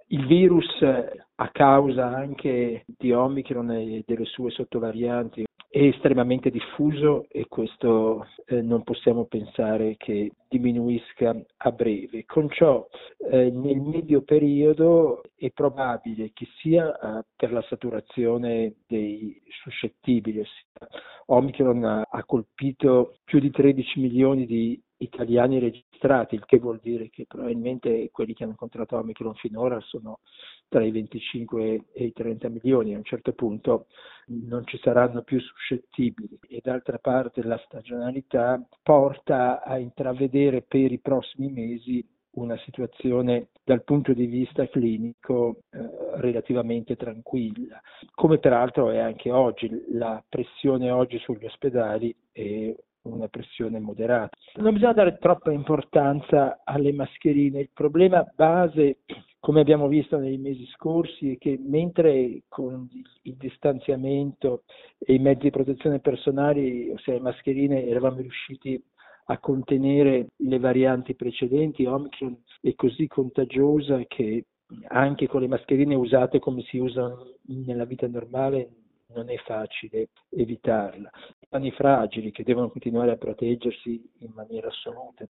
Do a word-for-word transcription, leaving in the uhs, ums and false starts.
Il virus, eh, a causa anche di Omicron e delle sue sottovarianti, è estremamente diffuso e questo eh, non possiamo pensare che diminuisca a breve. Con ciò, eh, nel medio periodo è probabile che sia eh, per la saturazione dei suscettibili, ossia Omicron ha, ha colpito più di tredici milioni di italiani registrati, il che vuol dire che probabilmente quelli che hanno incontrato Omicron finora sono tra i venticinque e i trenta milioni. A un certo punto non ci saranno più suscettibili e d'altra parte la stagionalità porta a intravedere per i prossimi mesi una situazione dal punto di vista clinico eh, relativamente tranquilla, come peraltro è anche oggi. La pressione oggi sugli ospedali è una pressione moderata. Non bisogna dare troppa importanza alle mascherine. Il problema base, come abbiamo visto nei mesi scorsi, è che mentre con il distanziamento e i mezzi di protezione personali, ossia le mascherine, eravamo riusciti a contenere le varianti precedenti, Omicron è così contagiosa che anche con le mascherine usate come si usano nella vita normale non è facile evitarla. I panni fragili che devono continuare a proteggersi in maniera assoluta.